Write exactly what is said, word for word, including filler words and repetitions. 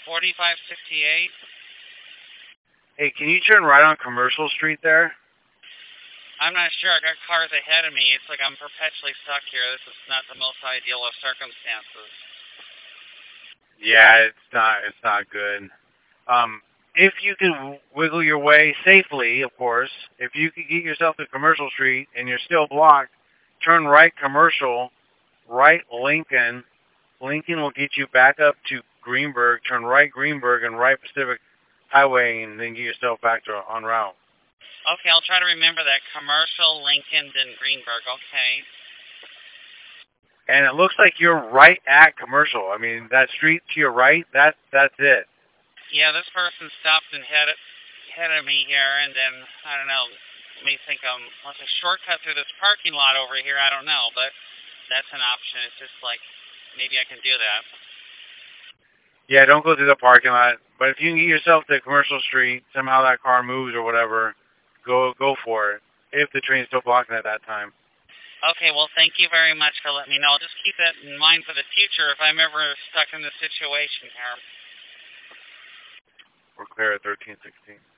forty-five sixty-eight. Hey, can you turn right on Commercial Street there? I'm not sure. I got cars ahead of me. It's like I'm perpetually stuck here. This is not the most ideal of circumstances. Yeah, it's not. It's not good. Um, if you can wiggle your way safely, of course, if you could get yourself to Commercial Street and you're still blocked, turn right Commercial, right Lincoln. Lincoln will get you back up to Greenberg. Turn right Greenberg and right Pacific Highway, and then get yourself back to en route. Okay, I'll try to remember that. Commercial, Lincoln, then Greenberg. Okay. And it looks like you're right at Commercial. I mean, that street to your right, that that's it. Yeah, this person stopped and head ahead of me here, and then, I don't know, let me think, um, what's a shortcut through this parking lot over here? I don't know, but that's an option. It's just like, maybe I can do that. Yeah, don't go through the parking lot. But if you can get yourself to Commercial Street, somehow that car moves or whatever, go go for it. If the train's still blocking at that time. Okay, well, thank you very much for letting me know. I'll just keep that in mind for the future if I'm ever stuck in this situation here. We're clear at thirteen sixteen.